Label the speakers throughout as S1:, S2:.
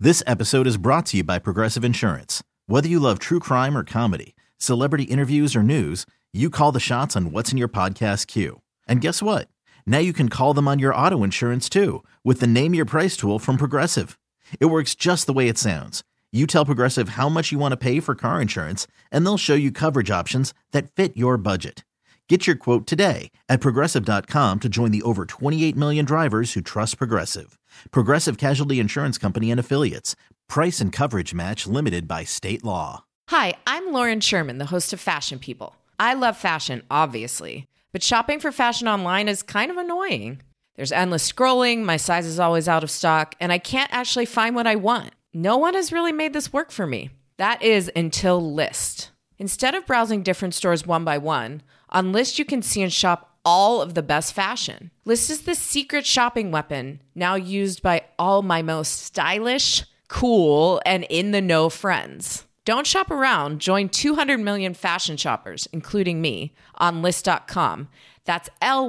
S1: This episode is brought to you by Progressive Insurance. Whether you love true crime or comedy, celebrity interviews or news, you call the shots on what's in your podcast queue. And guess what? Now you can call them on your auto insurance too with the Name Your Price tool from Progressive. It works just the way it sounds. You tell Progressive how much you want to pay for car insurance, and they'll show you coverage options that fit your budget. Get your quote today at Progressive.com to join the over 28 million drivers who trust Progressive. Progressive Casualty Insurance Company and Affiliates. Price and coverage match limited by state law.
S2: Hi, I'm Lauren Sherman, the host of Fashion People. I love fashion, obviously, but shopping for fashion online is kind of annoying. There's endless scrolling, my size is always out of stock, and I can't actually find what I want. No one has really made this work for me. That is until Lyst. Instead of browsing different stores one by one, on Lyst you can see and shop all of the best fashion. Lyst is the secret shopping weapon now used by all my most stylish, cool, and in-the-know friends. Don't shop around. Join 200 million fashion shoppers, including me, on Lyst.com. That's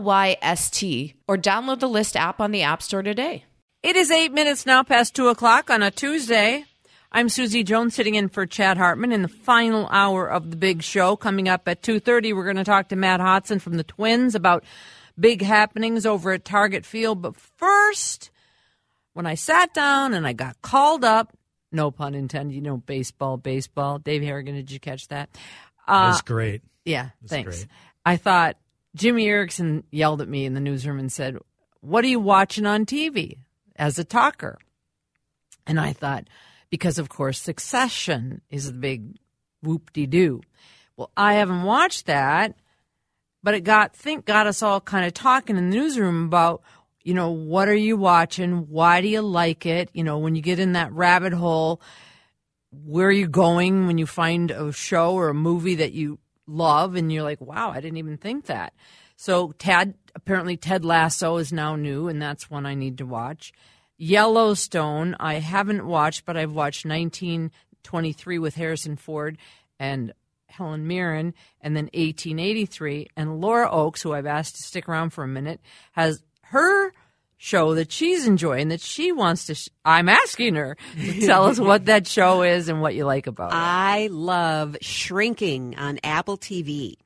S2: Lyst, or download the Lyst app on the App Store today.
S3: It is 8 minutes now past 2 o'clock on a Tuesday. I'm Susie Jones sitting in for Chad Hartman in the final hour of the big show. Coming up at 2:30, we're going to talk to Matt Hodson from the Twins about big happenings over at Target Field. But first, when I sat down and I got called up, no pun intended, you know, baseball. Dave Harrigan, did you catch that?
S4: That was great.
S3: Yeah,
S4: was
S3: thanks.
S4: great.
S3: I thought Jimmy Erickson yelled at me in the newsroom and said, "What are you watching on TV?" as a talker. And I thought, because, of course, Succession is the big whoop-de-doo. Well, I haven't watched that, but it got us all kind of talking in the newsroom about, you know, what are you watching? Why do you like it? You know, when you get in that rabbit hole, where are you going when you find a show or a movie that you love and you're like, wow, I didn't even think that. So apparently Ted Lasso is now new, and that's one I need to watch. Yellowstone, I haven't watched, but I've watched 1923 with Harrison Ford and Helen Mirren, and then 1883. And Laura Oakes, who I've asked to stick around for a minute, has her show that she's enjoying that she wants to I'm asking her to tell us what that show is and what you like about it.
S5: I love Shrinking on Apple TV.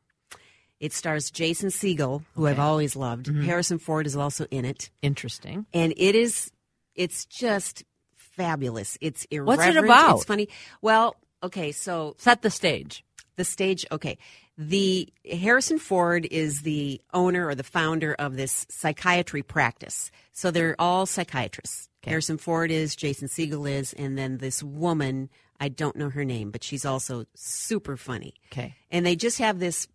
S5: It stars Jason Segel, who I've always loved. Mm-hmm. Harrison Ford is also in it.
S3: Interesting.
S5: And it's just fabulous. It's irreverent.
S3: What's it about?
S5: It's funny. Well, okay, so
S3: set the stage.
S5: The stage, okay. The Harrison Ford is the owner or the founder of this psychiatry practice. So they're all psychiatrists. Okay. Harrison Ford is, Jason Segel is, and then this woman, I don't know her name, but she's also super funny.
S3: Okay.
S5: And they just have this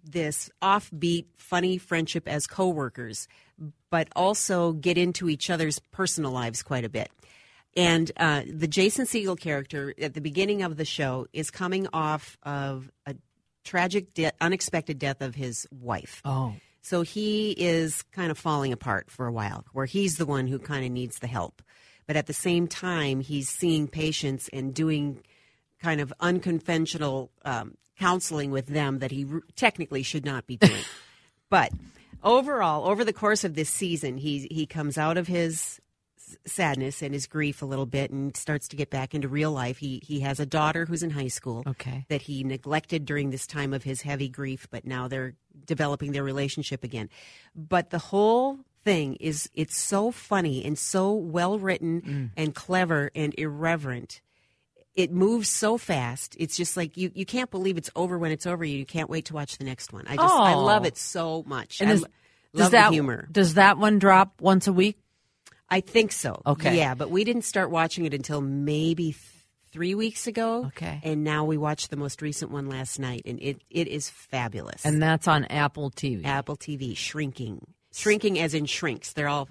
S5: offbeat, funny friendship as coworkers, but also get into each other's personal lives quite a bit. And the Jason Segel character at the beginning of the show is coming off of a tragic, unexpected death of his wife.
S3: Oh.
S5: So he is kind of falling apart for a while, where he's the one who kind of needs the help. But at the same time, he's seeing patients and doing kind of unconventional counseling with them that he technically should not be doing. But overall, over the course of this season, he comes out of his sadness and his grief a little bit and starts to get back into real life. He has a daughter who's in high school that he neglected during this time of his heavy grief, but now they're developing their relationship again. But the whole thing it's so funny and so well written and clever and irreverent. It moves so fast. It's just like you can't believe it's over when it's over. You can't wait to watch the next one. I love it so much.
S3: And
S5: love the humor.
S3: Does that one drop once a week?
S5: I think so.
S3: Okay.
S5: Yeah, but we didn't start watching it until maybe 3 weeks ago.
S3: Okay.
S5: And now we watched the most recent one last night, and it is fabulous.
S3: And that's on Apple TV.
S5: Apple TV, Shrinking. Shrinking as in shrinks. They're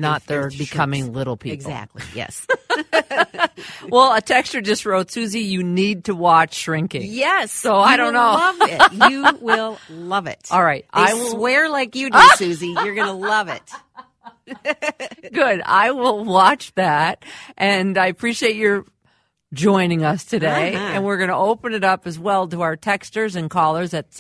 S3: becoming
S5: shrinks.
S3: Little people.
S5: Exactly, yes.
S3: Well, a texter just wrote, Susie, you need to watch Shrinking.
S5: Yes.
S3: So I don't know.
S5: Love it. You will love it.
S3: All right.
S5: I will swear like you do, Susie. You're going to love it.
S3: Good. I will watch that. And I appreciate your joining us today. And we're going to open it up as well to our texters and callers at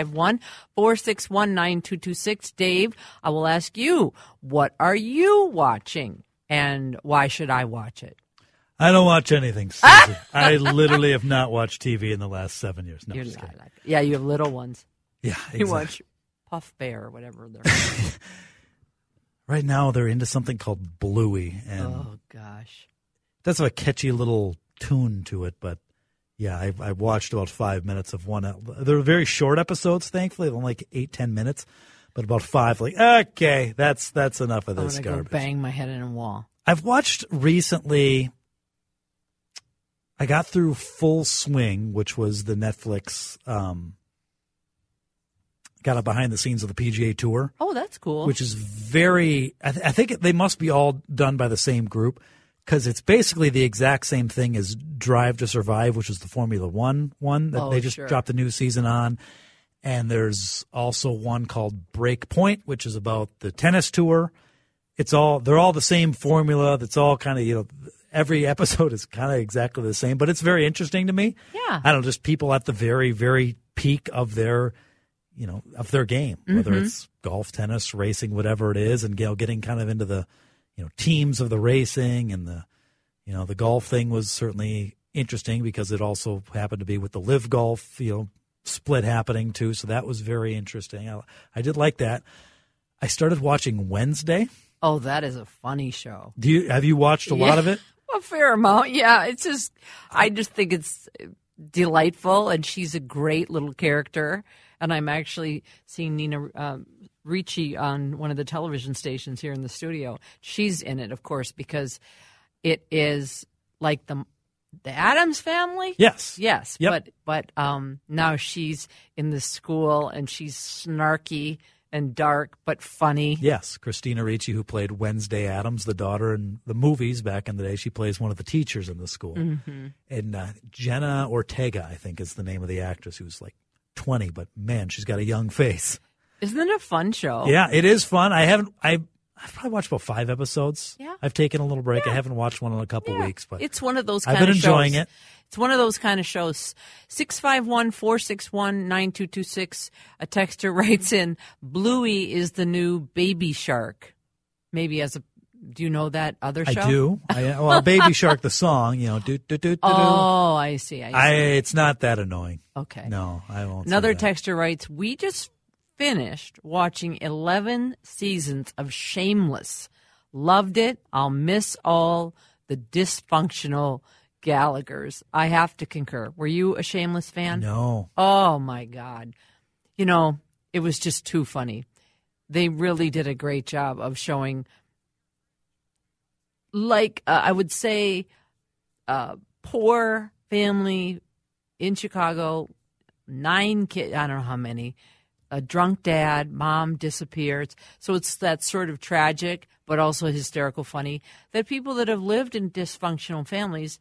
S3: 651-461-9226. Dave, I will ask you, what are you watching and why should I watch it?
S4: I don't watch anything, Susie. I literally have not watched TV in the last 7 years. No,
S3: You're
S4: just
S3: not
S4: kidding.
S3: yeah, you have little ones.
S4: Yeah, exactly.
S3: You watch Puff Bear or whatever they're
S4: Right now, they're into something called Bluey, and
S3: Oh, gosh.
S4: it does have a catchy little tune to it, but yeah, I watched about 5 minutes of one. They're very short episodes, thankfully, only like 8-10 minutes, but about 5, like, okay, that's enough of
S3: I'm
S4: this
S3: going to go
S4: garbage.
S3: bang my head in a wall.
S4: I've watched recently, I got through Full Swing, which was the Netflix, got a behind the scenes of the PGA Tour.
S3: Oh, that's cool.
S4: Which is very, I think they must be all done by the same group, because it's basically the exact same thing as Drive to Survive, which is the Formula One that they just dropped a new season on. And there's also one called Break Point, which is about the tennis tour. They're all the same formula. That's all kind of, every episode is kind of exactly the same, but it's very interesting to me.
S3: Yeah.
S4: I don't know, just people at the very, very peak of their of their game, whether it's golf, tennis, racing, whatever it is, and getting kind of into the, teams of the racing, and the golf thing was certainly interesting because it also happened to be with the Live Golf, split happening too. So that was very interesting. I did like that. I started watching Wednesday.
S3: Oh, that is a funny show.
S4: Have you watched a lot of it?
S3: A fair amount, yeah. I just think it's delightful, and she's a great little character. And I'm actually seeing Nina Ricci on one of the television stations here in the studio. She's in it, of course, because it is like the Addams Family.
S4: Yes.
S3: Yep. But now she's in the school, and she's snarky and dark but funny.
S4: Yes, Christina Ricci, who played Wednesday Addams, the daughter in the movies back in the day, she plays one of the teachers in the school. Mm-hmm. And Jenna Ortega, I think, is the name of the actress, who's like 20, but man, she's got a young face.
S3: Isn't it a fun show?
S4: Yeah, it is fun. I've probably watched about 5 episodes.
S3: Yeah.
S4: I've taken a little break.
S3: Yeah.
S4: I haven't watched one in a couple weeks, but
S3: it's one of those kind
S4: I've been
S3: of
S4: enjoying
S3: shows.
S4: it.
S3: It's one of those kind of shows. 651-461-9226. A texter writes in, Bluey is the new Baby Shark. Maybe do you know that other show?
S4: I do. Well, Baby Shark, the song, do.
S3: Oh, I see.
S4: It's not that annoying.
S3: Okay.
S4: No, I won't.
S3: Another
S4: say that.
S3: texter writes, we just finished watching 11 seasons of Shameless. Loved it. I'll miss all the dysfunctional Gallaghers. I have to concur. Were you a Shameless fan?
S4: No.
S3: Oh, my God. It was just too funny. They really did a great job of showing, I would say, poor family in Chicago, 9 kids, I don't know how many, a drunk dad, mom disappears. So it's that sort of tragic, but also hysterical funny, that people that have lived in dysfunctional families,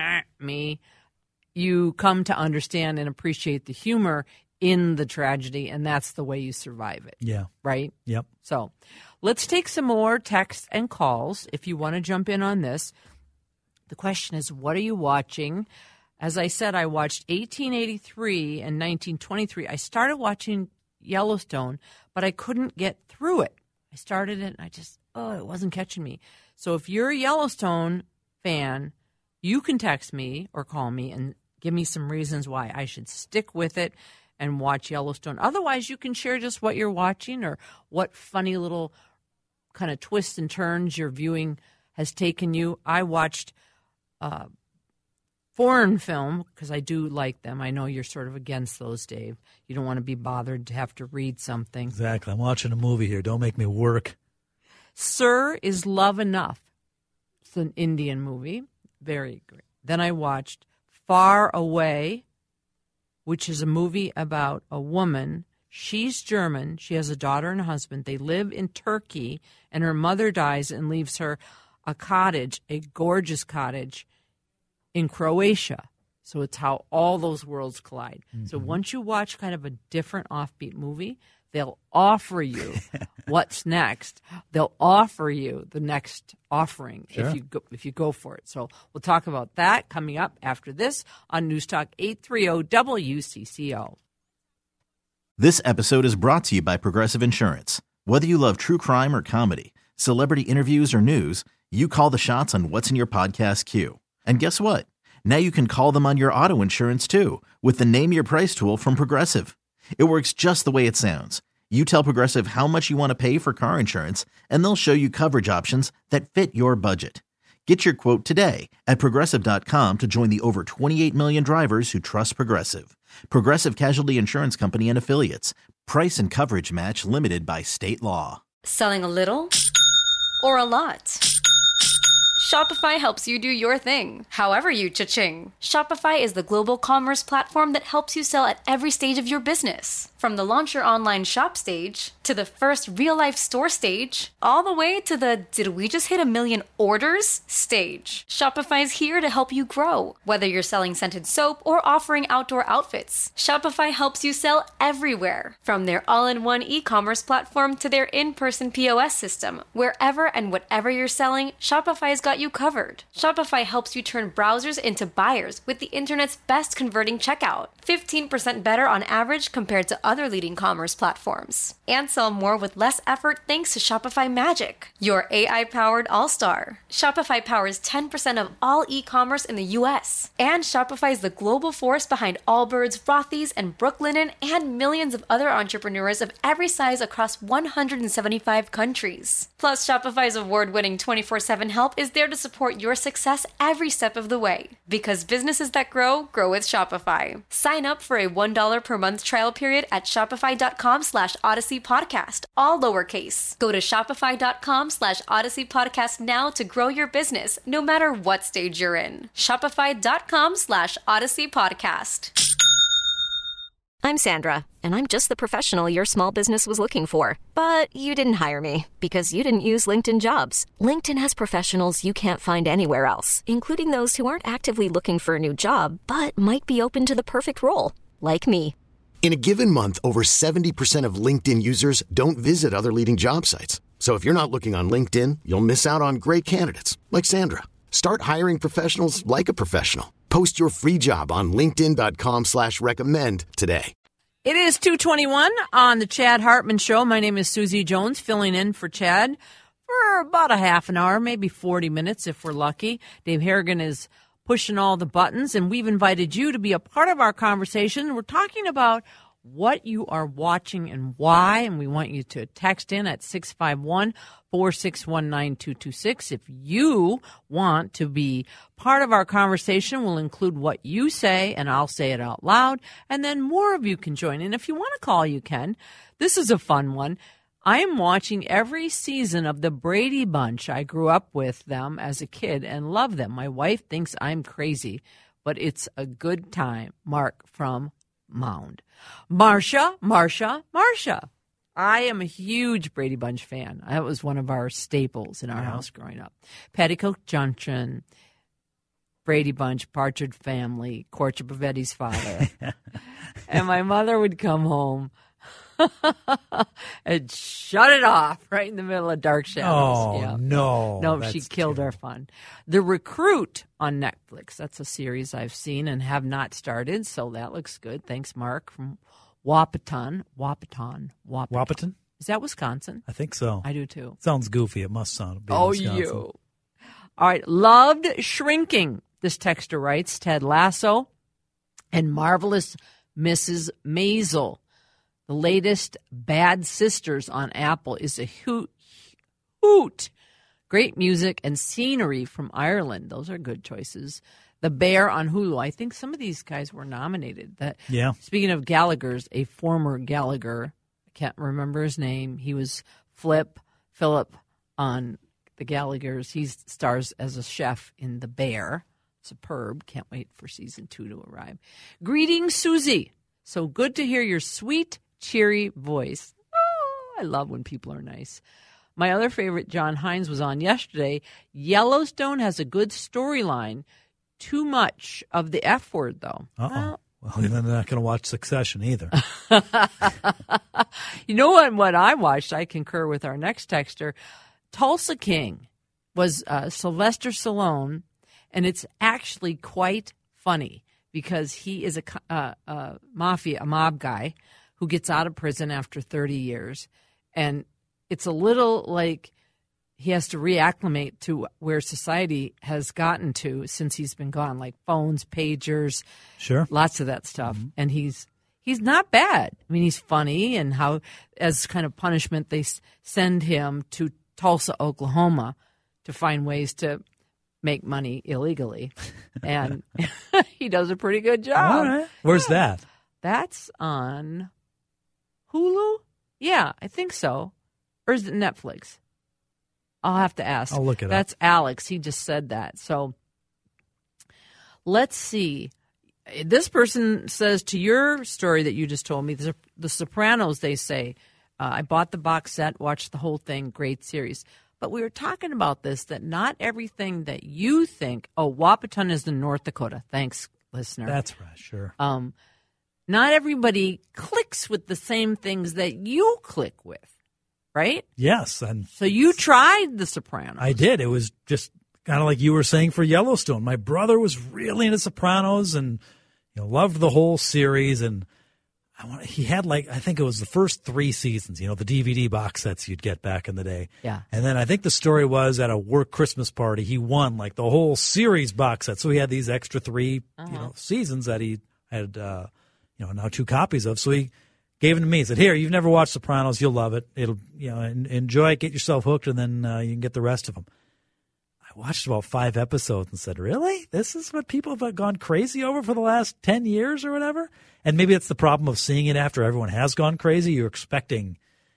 S3: you come to understand and appreciate the humor in the tragedy, and that's the way you survive it.
S4: Yeah.
S3: Right?
S4: Yep.
S3: So let's take some more texts and calls if you want to jump in on this. The question is, what are you watching? As I said, I watched 1883 and 1923. I started watching Yellowstone, but I couldn't get through it. I started it, and it wasn't catching me. So if you're a Yellowstone fan, you can text me or call me and give me some reasons why I should stick with it and watch Yellowstone. Otherwise, you can share just what you're watching or what funny little kind of twists and turns your viewing has taken you. I watched foreign film because I do like them. I know you're sort of against those, Dave. You don't want to be bothered to have to read something.
S4: Exactly. I'm watching a movie here. Don't make me work.
S3: Sir, Is Love Enough? It's an Indian movie. Very great. Then I watched Far Away, which is a movie about a woman. She's German. She has a daughter and a husband. They live in Turkey, and her mother dies and leaves her a cottage, a gorgeous cottage in Croatia. So it's how all those worlds collide. Mm-hmm. So once you watch kind of a different offbeat movie, they'll offer you what's next. They'll offer you the next offering if you go for it. So we'll talk about that coming up after this on News Talk 830 WCCO.
S1: This episode is brought to you by Progressive Insurance. Whether you love true crime or comedy, celebrity interviews or news, you call the shots on what's in your podcast queue. And guess what? Now you can call them on your auto insurance too with the Name Your Price tool from Progressive. It works just the way it sounds. You tell Progressive how much you want to pay for car insurance, and they'll show you coverage options that fit your budget. Get your quote today at Progressive.com to join the over 28 million drivers who trust Progressive. Progressive Casualty Insurance Company and Affiliates. Price and coverage match limited by state law.
S6: Selling a little or a lot? Shopify helps you do your thing, however you cha-ching. Shopify is the global commerce platform that helps you sell at every stage of your business. From the launch your online shop stage, to the first real-life store stage, all the way to the did we just hit 1 million orders stage. Shopify's here to help you grow. Whether you're selling scented soap or offering outdoor outfits, Shopify helps you sell everywhere. From their all-in-one e-commerce platform to their in-person POS system, wherever and whatever you're selling, Shopify's got you covered. Shopify helps you turn browsers into buyers with the internet's best converting checkout. 15% better on average compared to other leading commerce platforms. And sell more with less effort thanks to Shopify Magic, your AI-powered all-star. Shopify powers 10% of all e-commerce in the U.S. And Shopify is the global force behind Allbirds, Rothy's, and Brooklinen, and millions of other entrepreneurs of every size across 175 countries. Plus, Shopify's award-winning 24/7 help is there to support your success every step of the way. Because businesses that grow, grow with Shopify. Sign up for a $1 per month trial period at shopify.com/Odyssey Podcast, all lowercase. Go to shopify.com/Odyssey Podcast now to grow your business, no matter what stage you're in. Shopify.com/Odyssey Podcast.
S7: I'm Sandra, and I'm just the professional your small business was looking for. But you didn't hire me because you didn't use LinkedIn Jobs. LinkedIn has professionals you can't find anywhere else, including those who aren't actively looking for a new job, but might be open to the perfect role, like me.
S8: In a given month, over 70% of LinkedIn users don't visit other leading job sites. So if you're not looking on LinkedIn, you'll miss out on great candidates like Sandra. Start hiring professionals like a professional. Post your free job on linkedin.com/recommend today.
S3: It is 2:21 on the Chad Hartman Show. My name is Susie Jones, filling in for Chad for about a half an hour, maybe 40 minutes if we're lucky. Dave Harrigan is pushing all the buttons, and we've invited you to be a part of our conversation. We're talking about what you are watching and why, and we want you to text in at 651-461-9226. If you want to be part of our conversation, we'll include what you say, and I'll say it out loud, and then more of you can join. And if you want to call, you can. This is a fun one. I am watching every season of the Brady Bunch. I grew up with them as a kid and love them. My wife thinks I'm crazy, but it's a good time. Mark from Mound. Marcia. I am a huge Brady Bunch fan. That was one of our staples in our house growing up. Petticoat Junction, Brady Bunch, Partridge Family, Courtship of Eddie's Father. And my mother would come home and shut it off right in the middle of Dark Shadows.
S4: Oh, yeah. No,
S3: she killed our fun. The Recruit on Netflix. That's a series I've seen and have not started, so that looks good. Thanks, Mark from Wahpeton. Is that Wisconsin?
S4: I think so.
S3: I do, too.
S4: Sounds goofy. It must sound.
S3: Wisconsin. You. All right. Loved Shrinking. This texter writes, Ted Lasso and Marvelous Mrs. Maisel. The latest Bad Sisters on Apple is a hoot. Great music and scenery from Ireland. Those are good choices. The Bear on Hulu. I think some of these guys were nominated. Speaking of Gallagher's, a former Gallagher, I can't remember his name. He was Philip on the Gallaghers. He stars as a chef in The Bear. Superb. Can't wait for season 2 to arrive. Greetings, Susie. So good to hear your sweet, cheery voice. Oh, I love when people are nice. My other favorite, John Hines, was on yesterday. Yellowstone has a good storyline. Too much of the F word, though.
S4: Well, then they're not going to watch Succession either.
S3: You know what I watched? I concur with our next texter. Tulsa King was Sylvester Stallone, and it's actually quite funny because he is a mob guy who gets out of prison after 30 years. And it's a little like he has to reacclimate to where society has gotten to since he's been gone, like phones, pagers,
S4: sure,
S3: lots of that stuff. Mm-hmm. And he's not bad. I mean, he's funny, and how, as kind of punishment, they send him to Tulsa, Oklahoma, to find ways to make money illegally. And he does a pretty good job.
S4: All right. Where's that?
S3: That's on Hulu? Yeah, I think so. Or is it Netflix? I'll have to ask.
S4: I'll look it up.
S3: That's Alex. He just said that. So let's see. This person says, to your story that you just told me, The Sopranos, they say, I bought the box set, watched the whole thing, great series. But we were talking about this, that not everything that you think, Wahpeton is in North Dakota. Thanks, listener.
S4: That's right, sure.
S3: Not everybody clicks with the same things that you click with, right?
S4: Yes. And
S3: so you tried The Sopranos.
S4: I did. It was just kind of like you were saying for Yellowstone. My brother was really into Sopranos and loved the whole series. And he had, I think it was the first 3 seasons, the DVD box sets you'd get back in the day.
S3: Yeah.
S4: And then I think the story was at a work Christmas party, he won the whole series box set. So he had these extra 3 seasons that he had now 2 copies of. So he gave them to me. He said, "Here, you've never watched Sopranos. You'll love it. It'll, enjoy it, get yourself hooked, and then you can get the rest of them." I watched about 5 episodes and said, "Really? This is what people have gone crazy over for the last 10 years or whatever?" And maybe it's the problem of seeing it after everyone has gone crazy. You're expecting,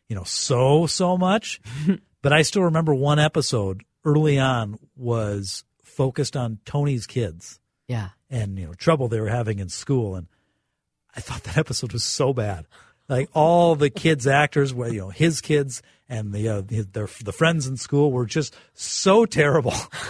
S4: so much. But I still remember one episode early on was focused on Tony's kids.
S3: Yeah.
S4: And, trouble they were having in school. And I thought that episode was so bad. All the kids' actors, his kids and the friends in school were just so terrible.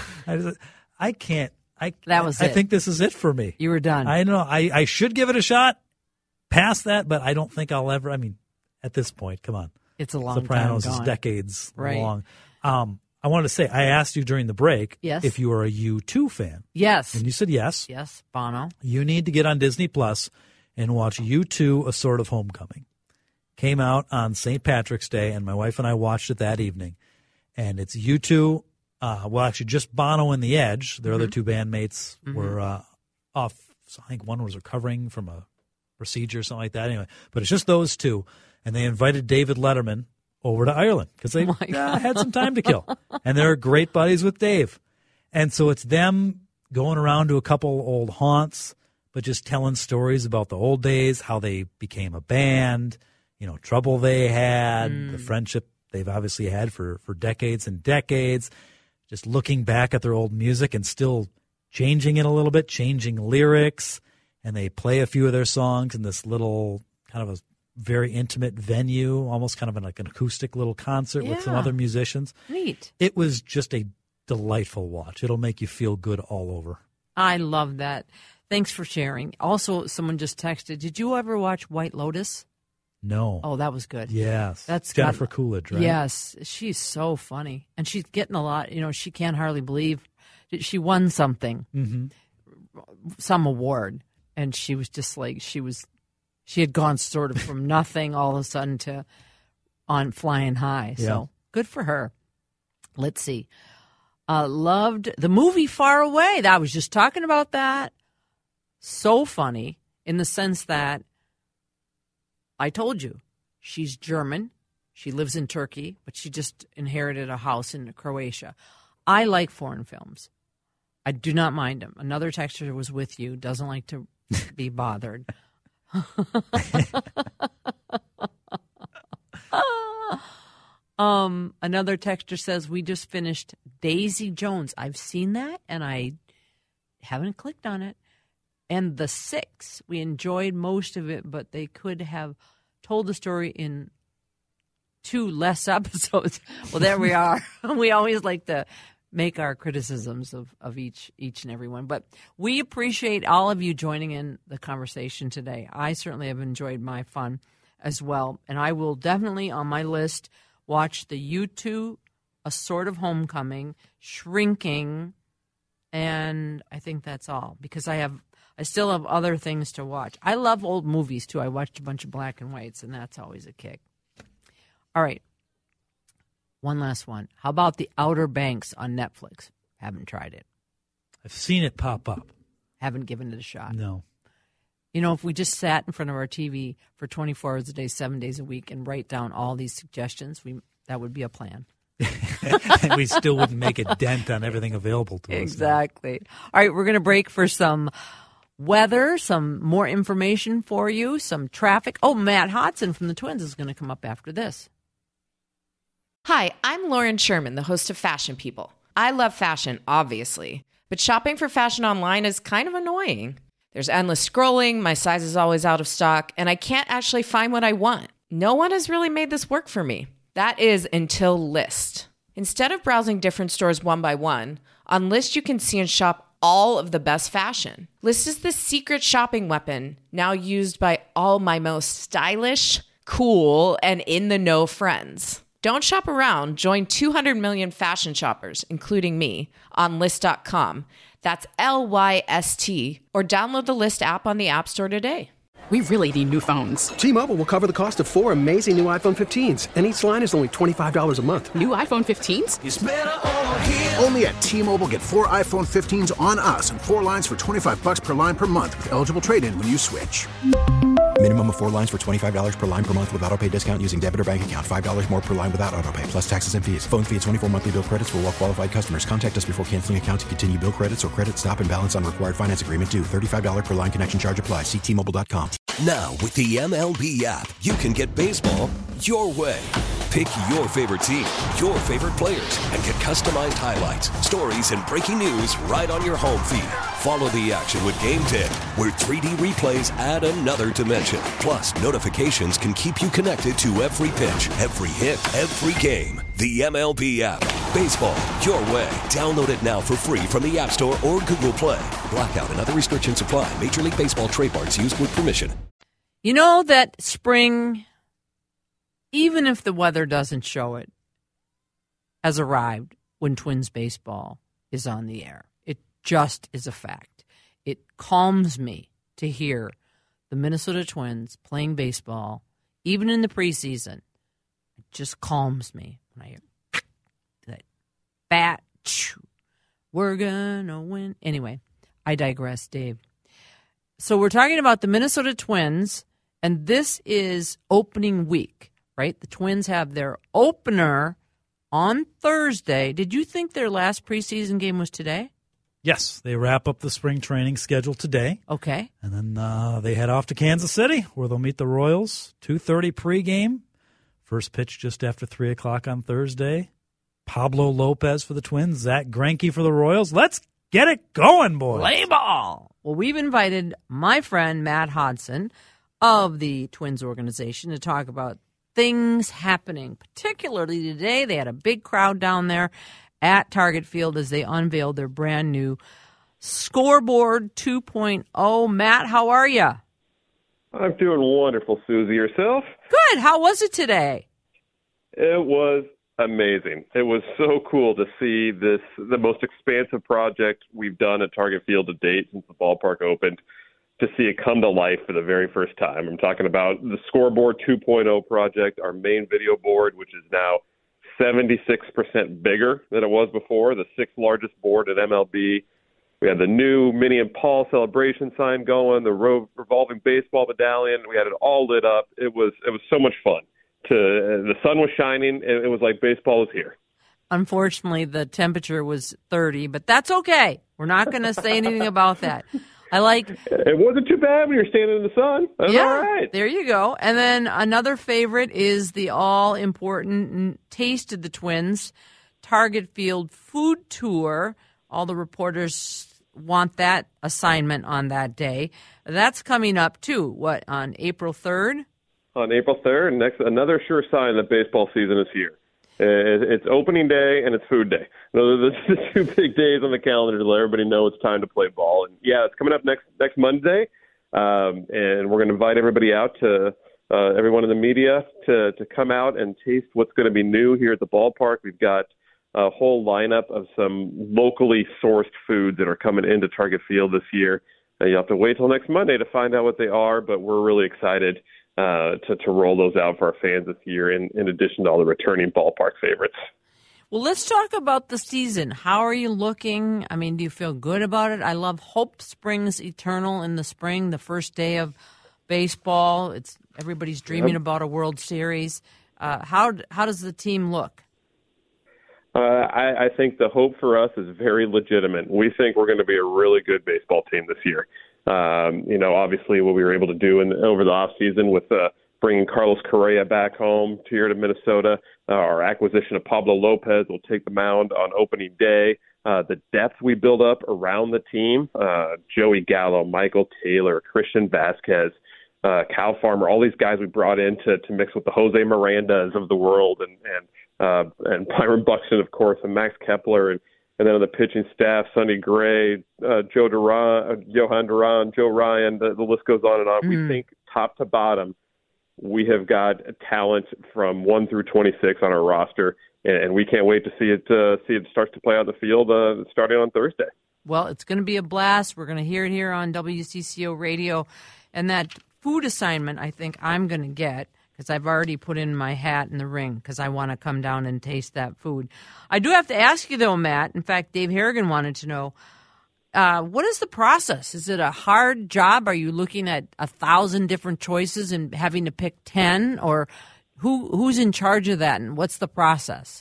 S4: I can't.
S3: That was
S4: I
S3: it.
S4: think this is it for me.
S3: You were done.
S4: I know. I should give it a shot past that, but I don't think I'll ever. I mean, at this point, come on.
S3: It's a long
S4: Sopranos
S3: time gone.
S4: is decades
S3: right.
S4: long. I wanted to say, I asked you during the break if you are a U2 fan.
S3: Yes.
S4: And you said yes.
S3: Yes, Bono.
S4: You need to get on Disney Plus and watch U2, A Sort of Homecoming. Came out on St. Patrick's Day, and my wife and I watched it that evening. And it's U2, actually just Bono and The Edge. Their other 2 bandmates were off. So I think one was recovering from a procedure or something like that. Anyway, but it's just those 2. And they invited David Letterman over to Ireland because they had some time to kill. And they're great buddies with Dave. And so it's them going around to a couple old haunts, but just telling stories about the old days, how they became a band, trouble they had, the friendship they've obviously had for decades and decades, just looking back at their old music and still changing it a little bit, changing lyrics. And they play a few of their songs in this little kind of a very intimate venue, almost kind of an acoustic little concert with some other musicians.
S3: Neat.
S4: It was just a delightful watch. It'll make you feel good all over.
S3: I love that. Thanks for sharing. Also, someone just texted, did you ever watch White Lotus?
S4: No.
S3: Oh, that was good.
S4: Yes. That's Jennifer Coolidge, right?
S3: Yes. She's so funny. And she's getting a lot, she can't hardly believe she won something, some award. And she was just she had gone sort of from nothing all of a sudden to on flying high. So good for her. Let's see. Loved the movie Far Away. I was just talking about that. So funny in the sense that I told you she's German. She lives in Turkey, but she just inherited a house in Croatia. I like foreign films. I do not mind them. Another texter was with you, doesn't like to be bothered. Another texter says, we just finished Daisy Jones. I've seen that, and I haven't clicked on it. And The Six, we enjoyed most of it, but they could have told the story in 2 less episodes. Well, there we are. We always like to make our criticisms of each and every one. But we appreciate all of you joining in the conversation today. I certainly have enjoyed my fun as well. And I will definitely, on my list, watch the U2, A Sort of Homecoming, Shrinking, and I think that's all. Because I still have other things to watch. I love old movies, too. I watched a bunch of black and whites, and that's always a kick. All right. One last one. How about The Outer Banks on Netflix? Haven't tried it.
S4: I've seen it pop up.
S3: Haven't given it a shot.
S4: No.
S3: You know, if we just sat in front of our TV for 24 hours a day, 7 days a week, and write down all these suggestions, that would be a plan.
S4: And we still wouldn't make a dent on everything available to us.
S3: Exactly. All right, we're going to break for some weather, some more information for you, some traffic. Oh, Matt Hodson from the Twins is going to come up after this.
S2: Hi, I'm Lauren Sherman, the host of Fashion People. I love fashion, obviously, but shopping for fashion online is kind of annoying. There's endless scrolling, my size is always out of stock, and I can't actually find what I want. No one has really made this work for me. That is until Lyst. Instead of browsing different stores one by one, on Lyst you can see and shop all of the best fashion. Lyst is the secret shopping weapon now used by all my most stylish, cool, and in-the-know friends. Don't shop around. Join 200 million fashion shoppers, including me, on Lyst.com. That's LYST. Or download the Lyst app on the App Store today.
S9: We really need new phones.
S10: T-Mobile will cover the cost of 4 amazing new iPhone 15s, and each line is only $25 a month.
S9: New iPhone 15s?
S11: It's better over here. Only at T-Mobile, get 4 iPhone 15s on us and 4 lines for $25 per line per month with eligible trade-in when you switch.
S12: Minimum of 4 lines for $25 per line per month with autopay discount using debit or bank account. $5 more per line without autopay, plus taxes and fees. Phone fee at 24 monthly bill credits for well-qualified customers. Contact us before canceling account to continue bill credits or credit stop and balance on required finance agreement due. $35 per line connection charge applies. See T-Mobile.com.
S13: Now, with the MLB app, you can get baseball your way. Pick your favorite team, your favorite players, and get customized highlights, stories, and breaking news right on your home feed. Follow the action with Game 10, where 3D replays add another dimension. Plus, notifications can keep you connected to every pitch, every hit, every game. The MLB app. Baseball your way. Download it now for free from the App Store or Google Play. Blackout and other restrictions apply. Major League Baseball trademarks used with permission.
S3: You know that spring, even if the weather doesn't show it, has arrived when Twins baseball is on the air. It just is a fact. It calms me to hear the Minnesota Twins playing baseball, even in the preseason. It just calms me when I hear that bat. We're gonna win. Anyway, I digress, Dave. So we're talking about the Minnesota Twins, and this is opening week, right? The Twins have their opener on Thursday. Did you think their last preseason game was today?
S4: Yes, they wrap up the spring training schedule today.
S3: Okay.
S4: And then they head off to Kansas City, where they'll meet the Royals. 2:30 pregame. First pitch just after 3 o'clock on Thursday. Pablo Lopez for the Twins. Zach Greinke for the Royals. Let's get it going, boys.
S3: Play ball. Well, we've invited my friend Matt Hodson of the Twins organization to talk about things happening. Particularly today, they had a big crowd down there at Target Field as they unveiled their brand new Scoreboard 2.0. Matt, how are you?
S14: I'm doing wonderful, Susie. Yourself?
S3: Good. How was it today?
S14: It was amazing. It was so cool to see the most expansive project we've done at Target Field to date since the ballpark opened, to see it come to life for the very first time. I'm talking about the Scoreboard 2.0 project, our main video board, which is now 76% bigger than it was before, the 6th largest board at MLB. We had the new Minnie and Paul celebration sign going, the revolving baseball medallion. We had it all lit up. It was so much fun. The sun was shining. It was like baseball was here.
S3: Unfortunately, the temperature was 30, but that's okay. We're not going to say anything about that.
S14: It wasn't too bad when you're standing in the sun. That's all right.
S3: There you go. And then another favorite is the all-important Taste of the Twins Target Field food tour. All the reporters want that assignment on that day. That's coming up, too. What, on April 3rd?
S14: On April 3rd, another sure sign that baseball season is here. It's opening day and it's food day. Those are the two big days on the calendar to let everybody know it's time to play ball. And yeah, it's coming up next Monday, and we're going to invite everybody out to everyone in the media to come out and taste what's going to be new here at the ballpark. We've got a whole lineup of some locally sourced foods that are coming into Target Field this year. You have to wait till next Monday to find out what they are, but we're really excited to roll those out for our fans this year, in addition to all the returning ballpark favorites.
S3: Well, let's talk about the season. How are you looking? I mean, do you feel good about it? I love Hope Springs Eternal in the spring, the first day of baseball. Everybody's dreaming about a World Series. How does the team look?
S14: I think the hope for us is very legitimate. We think we're going to be a really good baseball team this year. Obviously what we were able to do over the off season with bringing Carlos Correa back home here to Minnesota, our acquisition of Pablo Lopez will take the mound on opening day. The depth we build up around the team, Joey Gallo, Michael Taylor, Christian Vasquez, Cal Farmer, all these guys we brought in to mix with the Jose Mirandas of the world and Byron Buxton, of course, and Max Kepler, and then on the pitching staff, Sonny Gray, Johan Duran, Joe Ryan, the list goes on and on. We think top to bottom, we have got talent from 1 through 26 on our roster, and we can't wait to see it start to play out in the field starting on Thursday.
S3: Well, it's going to be a blast. We're going to hear it here on WCCO Radio, and that food assignment I think I'm going to get, because I've already put in my hat in the ring because I want to come down and taste that food. I do have to ask you, though, Matt. In fact, Dave Harrigan wanted to know, what is the process? Is it a hard job? Are you looking at 1,000 different choices and having to pick 10? Or who's in charge of that, and what's the process?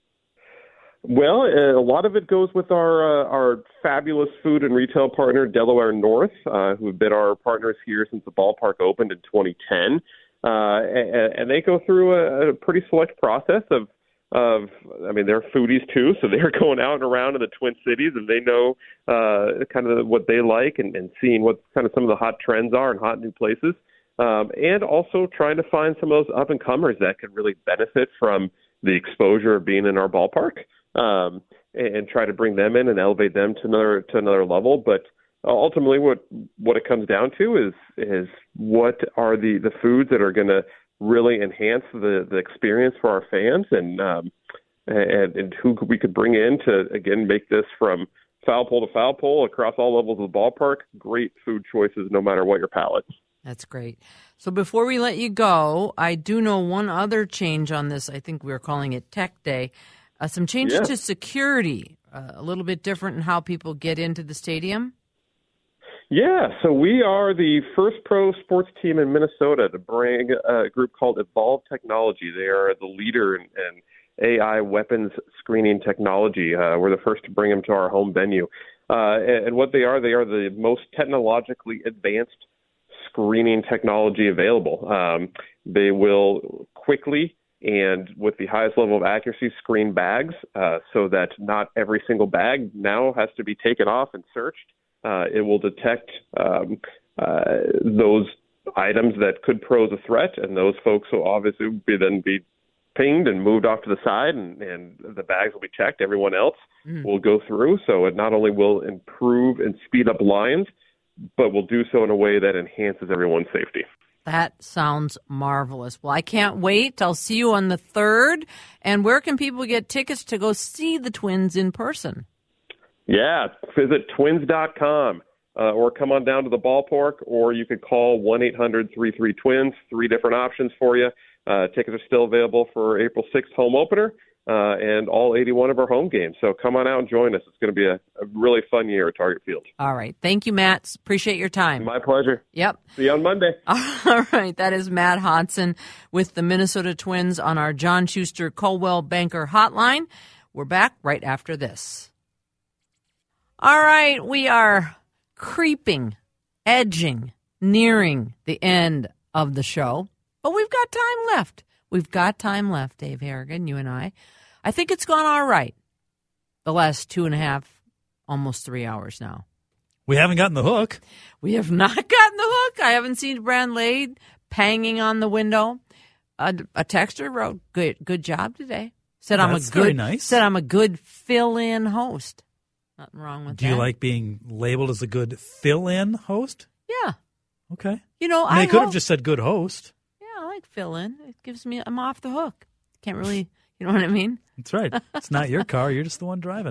S14: Well, a lot of it goes with our fabulous food and retail partner, Delaware North, who've been our partners here since the ballpark opened in 2010. And they go through a pretty select process of they're foodies too, so they're going out and around in the Twin Cities, and they know kind of what they like and seeing what kind of some of the hot trends are and hot new places, and also trying to find some of those up-and-comers that could really benefit from the exposure of being in our ballpark, and try to bring them in and elevate them to another level. But ultimately, what it comes down to is what are the foods that are going to really enhance the experience for our fans, and who we could bring in to again make this from foul pole to foul pole across all levels of the ballpark. Great food choices, no matter what your palate. That's great. So before we let you go, I do know one other change on this. I think we were calling it Tech Day. Some changes to security, a little bit different in how people get into the stadium. Yeah, so we are the first pro sports team in Minnesota to bring a group called Evolve Technology. They are the leader in AI weapons screening technology. We're the first to bring them to our home venue. And what they are the most technologically advanced screening technology available. They will quickly and with the highest level of accuracy screen bags so that not every single bag now has to be taken off and searched. It will detect those items that could pose a threat, and those folks will obviously then be pinged and moved off to the side, and the bags will be checked. Everyone else will go through, so it not only will improve and speed up lines, but will do so in a way that enhances everyone's safety. That sounds marvelous. Well, I can't wait. I'll see you on the 3rd. And where can people get tickets to go see the Twins in person? Yeah, visit twins.com or come on down to the ballpark, or you could call 1-800-33-TWINS, 3 different options for you. Tickets are still available for April 6th home opener and all 81 of our home games. So come on out and join us. It's going to be a really fun year at Target Field. All right. Thank you, Matt. Appreciate your time. My pleasure. Yep. See you on Monday. All right. That is Matt Hodson with the Minnesota Twins on our John Schuster Coldwell Banker Hotline. We're back right after this. All right, we are creeping, edging, nearing the end of the show, but we've got time left. We've got time left, Dave Harrigan, you and I. I think it's gone all right the last 2.5, almost 3 hours now. We haven't gotten the hook. We have not gotten the hook. I haven't seen Brand Lade panging on the window. A texter wrote, good job today. Said I'm a good fill-in host. Nothing wrong with that. Do you like being labeled as a good fill-in host? Yeah. Okay. You know, I could have just said good host. Yeah, I like fill-in. It gives me, I'm off the hook. Can't really, you know what I mean? That's right. It's not your car. You're just the one driving.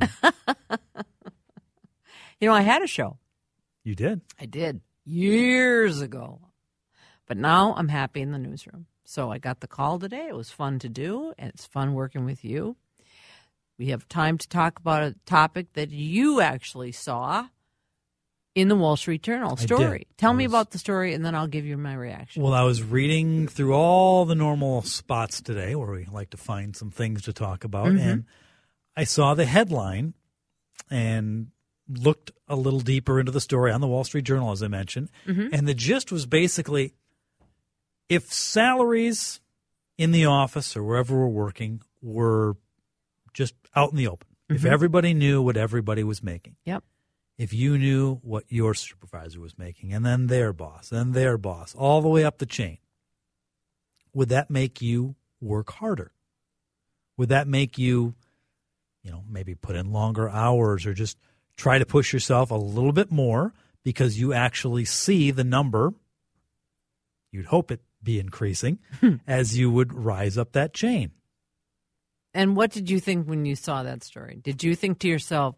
S14: You know, I had a show. You did? I did. Years ago.
S3: But now I'm happy in the newsroom. So I got the call today. It was fun to do, and it's fun working with you. We have time to talk about a topic that you actually saw in the Wall Street Journal story. Tell me about the story, and then I'll give you my reaction.
S4: Well, I was reading through all the normal spots today where we like to find some things to talk about, and I saw the headline and looked a little deeper into the story on the Wall Street Journal, as I mentioned, and the gist was basically, if salaries in the office or wherever we're working were just out in the open, if everybody knew what everybody was making, if you knew what your supervisor was making, and then their boss, all the way up the chain, would that make you work harder? Would that make you, maybe put in longer hours or just try to push yourself a little bit more because you actually see the number, you'd hope it be increasing, as you would rise up that chain?
S3: And what did you think when you saw that story? Did you think to yourself,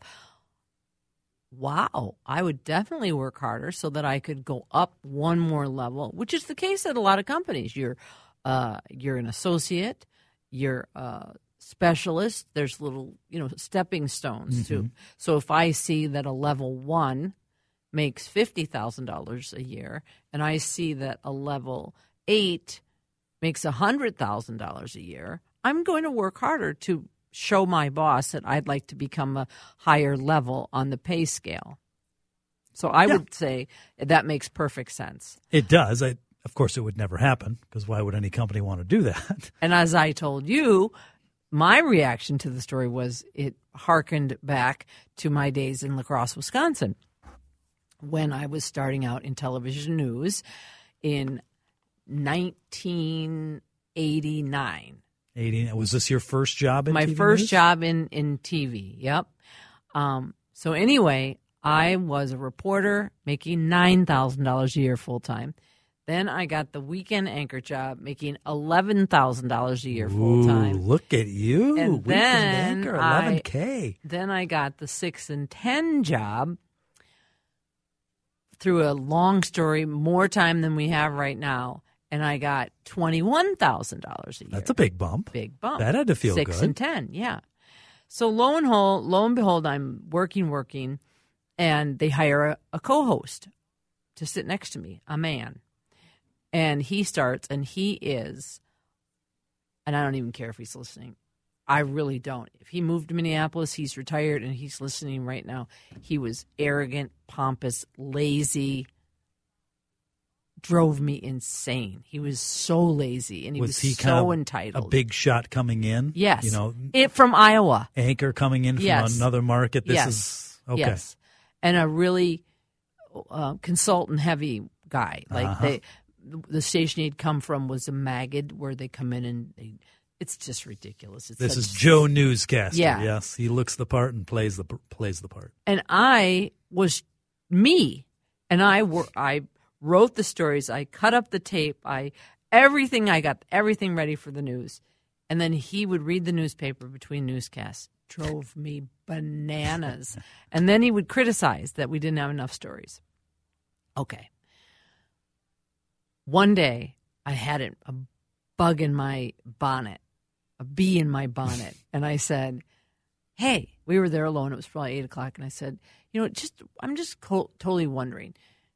S3: wow, I would definitely work harder so that I could go up one more level, which is the case at a lot of companies. You're an associate, you're a specialist. There's little, stepping stones too. So if I see that a level 1 makes $50,000 a year, and I see that a level 8 makes $100,000 a year, I'm going to work harder to show my boss that I'd like to become a higher level on the pay scale. So I would say that makes perfect sense.
S4: It does. Of course, it would never happen, because why would any company want to do that?
S3: And as I told you, my reaction to the story was it harkened back to my days in La Crosse, Wisconsin, when I was starting out in television news in 1989.
S4: Was this your first job in
S3: My
S4: TV
S3: first
S4: news?
S3: job in TV, yep. So anyway, I was a reporter making $9,000 a year full-time. Then I got the weekend anchor job making $11,000 a year full-time.
S4: Ooh, look at you.
S3: And
S4: weekend anchor, $11K.
S3: Then I got the 6 and 10 job through a long story, more time than we have right now. And I got $21,000 a year.
S4: That's a big bump.
S3: Big bump.
S4: That had to feel
S3: 6
S4: good.
S3: 6 and 10, yeah. So lo and behold, I'm working, and they hire a co-host to sit next to me, a man. And he starts, and he is, and I don't even care if he's listening. I really don't. If he moved to Minneapolis, he's retired, and he's listening right now. He was arrogant, pompous, lazy, drove me insane. He was so lazy, and he was so entitled.
S4: A big shot coming in?
S3: Yes. From Iowa.
S4: Anchor coming in from another market? This is okay.
S3: Yes. And a really consultant-heavy guy. Like the station he'd come from was a Magid, where they come in and it's just ridiculous.
S4: This is Joe Newscaster.
S3: Yeah.
S4: Yes, he looks the part and plays the part.
S3: And I was me, and I wrote the stories. I cut up the tape. I got everything ready for the news. And then he would read the newspaper between newscasts. Drove me bananas. And then he would criticize that we didn't have enough stories. Okay. One day I had a bug in my bonnet, a bee in my bonnet. And I said, hey, we were there alone. It was probably 8 o'clock. And I said, I'm just totally wondering,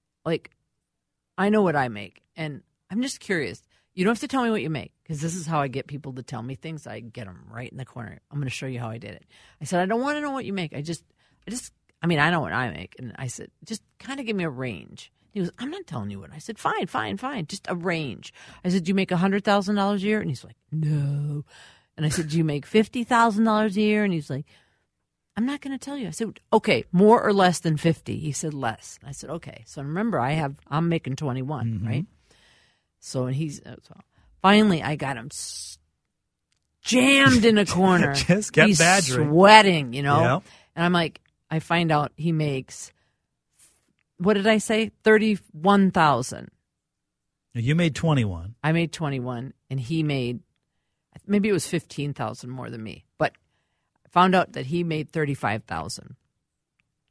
S3: I know what I make, and I'm just curious. You don't have to tell me what you make, because this is how I get people to tell me things. I get them right in the corner. I'm going to show you how I did it. I said, I don't want to know what you make. I know what I make. And I said, just kind of give me a range. He goes, I'm not telling you what. I said, fine. Just a range. I said, do you make $100,000 a year? And he's like, no. And I said, do you make $50,000 a year? And he's like, I'm not going to tell you. I said, okay, more or less than 50. He said, less. I said, okay. So remember, I'm making 21, right? So finally I got him jammed in a corner.
S4: Just kept badgering.
S3: Sweating, Yep. And I'm like, I find out he makes, what did I say? 31,000.
S4: You made 21.
S3: I made 21, and he made, maybe it was 15,000 more than me, but found out that he made 35,000.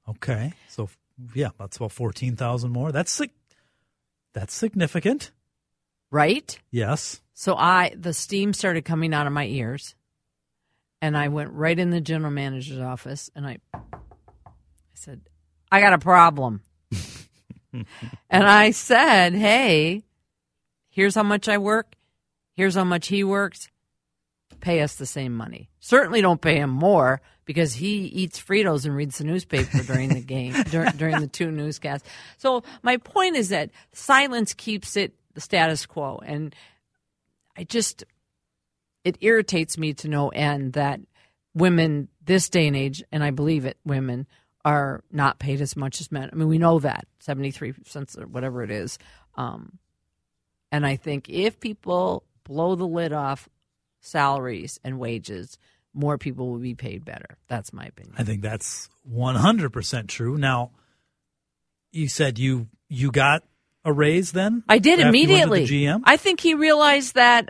S4: Okay, so that's about 14,000 more. That's significant.
S3: Right?
S4: Yes.
S3: So the steam started coming out of my ears, and I went right in the general manager's office, and I said, I got a problem. And I said, hey, here's how much I work. Here's how much he works. Pay us the same money. Certainly don't pay him more because he eats Fritos and reads the newspaper during the game, during the 2 newscasts. So my point is that silence keeps it the status quo. And it irritates me to no end that women this day and age, and I believe it, women are not paid as much as men. I mean, we know that, 73 cents or whatever it is. And I think if people blow the lid off salaries and wages, more people will be paid better. That's my opinion.
S4: I think that's 100% true. Now, you said you got a raise then?
S3: I did immediately.
S4: You went to the GM?
S3: I think he realized that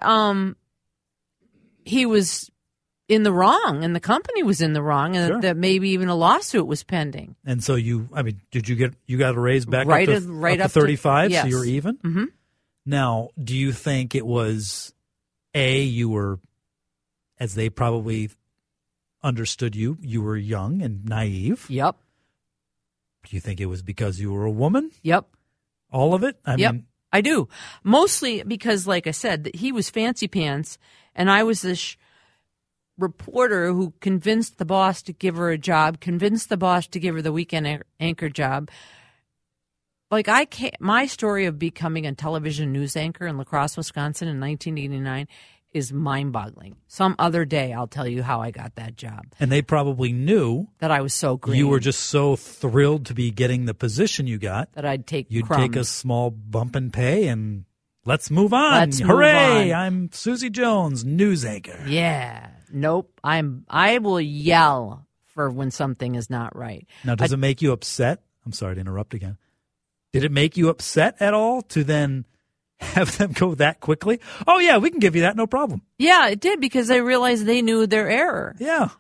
S3: he was in the wrong and the company was in the wrong and that maybe even a lawsuit was pending.
S4: And so did you got a raise back
S3: up
S4: to 35?
S3: Yes.
S4: So you were even?
S3: Mm-hmm.
S4: Now, do you think it was, you were, as they probably understood you were young and naive?
S3: Yep.
S4: Do you think it was because you were a woman?
S3: Yep.
S4: All of it? I mean,
S3: I do. Mostly because, like I said, he was fancy pants, and I was this reporter who convinced the boss to give her a job, convinced the boss to give her the weekend anchor job. Like my story of becoming a television news anchor in La Crosse, Wisconsin in 1989 is mind-boggling. Some other day I'll tell you how I got that job.
S4: And they probably knew
S3: that I was so green.
S4: You were just so thrilled to be getting the position you got
S3: that you'd
S4: crumbs. Take a small bump in pay and let's move on.
S3: Let's
S4: Hooray!
S3: Move on.
S4: I'm Susie Jones, news anchor.
S3: Yeah. Nope. I will yell for when something is not right.
S4: Now, does it make you upset? I'm sorry to interrupt again. Did it make you upset at all to then have them go that quickly? Oh, yeah, we can give you that, no problem.
S3: Yeah, it did because I realized they knew their error.
S4: Yeah.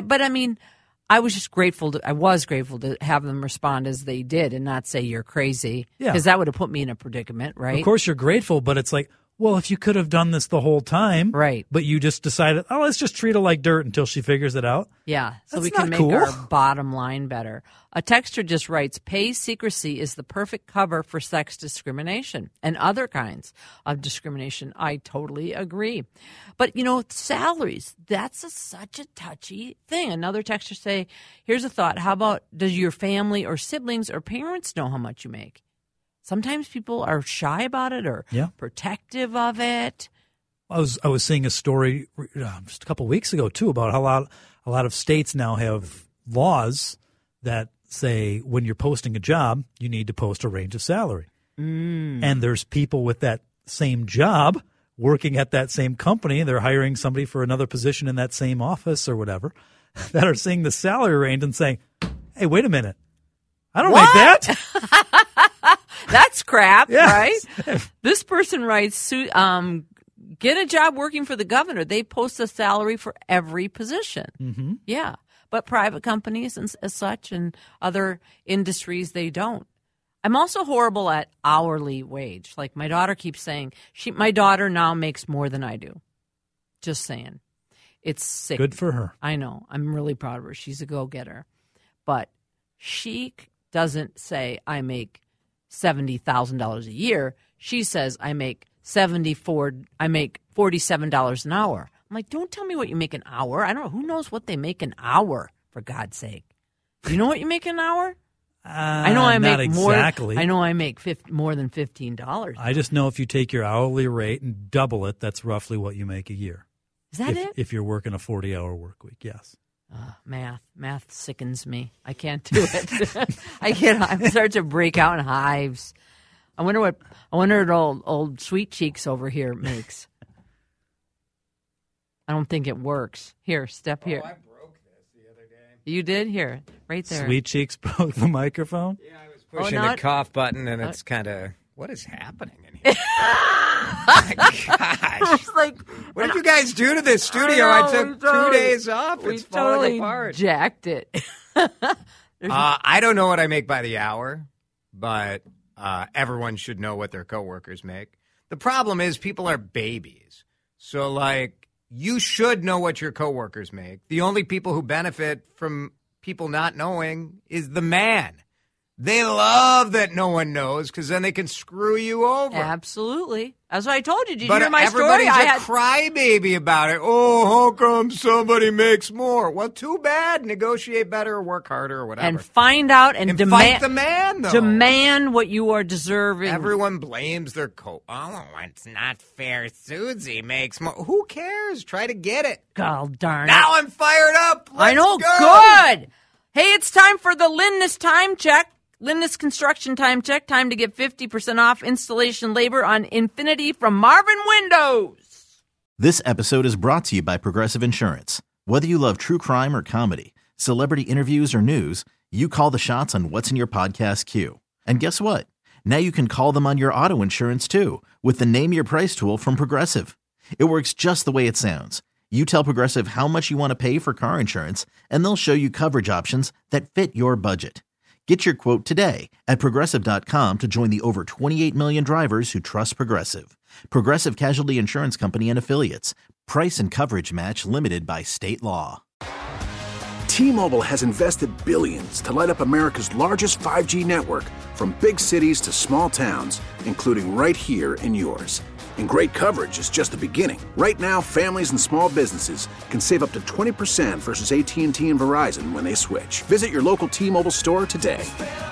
S3: I was just grateful. I was grateful to have them respond as they did and not say you're crazy.
S4: Yeah.
S3: Because that would have put me in a predicament, right?
S4: Of course you're grateful, but it's like, well, if you could have done this the whole time,
S3: right?
S4: But you just decided, let's just treat her like dirt until she figures it out.
S3: Yeah, so
S4: that's
S3: we can make
S4: cool.
S3: our bottom line better. A texter just writes, pay secrecy is the perfect cover for sex discrimination and other kinds of discrimination. I totally agree. But, salaries, that's such a touchy thing. Another texter say, here's a thought. How about, does your family or siblings or parents know how much you make? Sometimes people are shy about it or protective of it.
S4: I was seeing a story just a couple of weeks ago, too, about how a lot of states now have laws that say when you're posting a job, you need to post a range of salary. And there's people with that same job working at that same company. They're hiring somebody for another position in that same office or whatever that are seeing the salary range and saying, hey, wait a minute. I don't make that.
S3: That's crap,
S4: yes.
S3: Right? This person writes, get a job working for the governor. They post a salary for every position.
S4: Mm-hmm.
S3: Yeah. But private companies and as such and other industries, they don't. I'm also horrible at hourly wage. Like my daughter keeps saying, my daughter now makes more than I do. Just saying. It's sick.
S4: Good for her.
S3: I know. I'm really proud of her. She's a go-getter. But she doesn't say I make $70,000 a year. She says I make $47 an hour. I'm like, don't tell me what you make an hour. I don't know. Who knows what they make an hour, for God's sake? Do you know what you make an hour? I know I make
S4: exactly.
S3: more. I know I make more than $15.
S4: I just know if you take your hourly rate and double it, that's roughly what you make a year.
S3: Is that it?
S4: If you're working a 40-hour work week, yes.
S3: Math sickens me. I can't do it. I start to break out in hives. I wonder what old Sweet Cheeks over here makes. I don't think it works. Here, step here.
S15: I broke this the other day.
S3: You did? Here, right there.
S4: Sweet Cheeks broke the microphone?
S15: Yeah, I was pushing the cough button, and it's kind of, what is happening in here?
S3: Oh my gosh.
S15: What did you guys do to this studio? I took 2 days off. It's falling apart.
S3: Jacked it.
S15: I don't know what I make by the hour, but everyone should know what their coworkers make. The problem is people are babies. So, like, you should know what your coworkers make. The only people who benefit from people not knowing is the man. They love that no one knows because then they can screw you over.
S3: Absolutely. That's what I told you. Did
S15: you
S3: hear my story?
S15: But everybody's a crybaby about it. Oh, how come somebody makes more? Well, too bad. Negotiate better or work harder or whatever.
S3: And find out and demand.
S15: Fight the man, though.
S3: Demand what you are deserving.
S15: Everyone blames their Oh, it's not fair. Susie makes more. Who cares? Try to get it.
S3: God darn it.
S15: Now I'm fired up.
S3: I know.
S15: Go.
S3: Good. Hey, it's time for the Lindness Time Check. Lindness Construction Time Check. Time to get 50% off installation labor on Infinity from Marvin Windows.
S1: This episode is brought to you by Progressive Insurance. Whether you love true crime or comedy, celebrity interviews or news, you call the shots on what's in your podcast queue. And guess what? Now you can call them on your auto insurance too with the Name Your Price tool from Progressive. It works just the way it sounds. You tell Progressive how much you want to pay for car insurance, and they'll show you coverage options that fit your budget. Get your quote today at Progressive.com to join the over 28 million drivers who trust Progressive. Progressive Casualty Insurance Company and Affiliates. Price and coverage match limited by state law.
S11: T-Mobile has invested billions to light up America's largest 5G network, from big cities to small towns, including right here in yours. And great coverage is just the beginning. Right now, families and small businesses can save up to 20% versus AT&T and Verizon when they switch. Visit your local T-Mobile store today.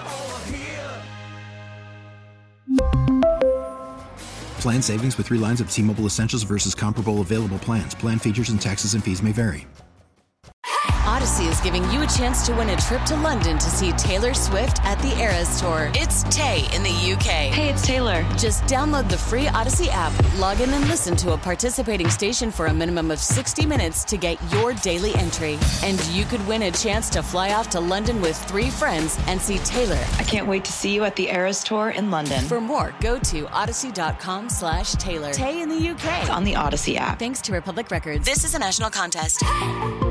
S12: Plan savings with 3 lines of T-Mobile Essentials versus comparable available plans. Plan features and taxes and fees may vary.
S16: Odyssey is giving you a chance to win a trip to London to see Taylor Swift at the Eras Tour. It's Tay in the UK.
S17: Hey, it's Taylor.
S16: Just download the free Odyssey app, log in and listen to a participating station for a minimum of 60 minutes to get your daily entry. And you could win a chance to fly off to London with 3 friends and see Taylor.
S17: I can't wait to see you at the Eras Tour in London.
S16: For more, go to odyssey.com/Taylor. Tay in the UK.
S17: It's on the Odyssey app.
S16: Thanks to Republic Records. This is a national contest.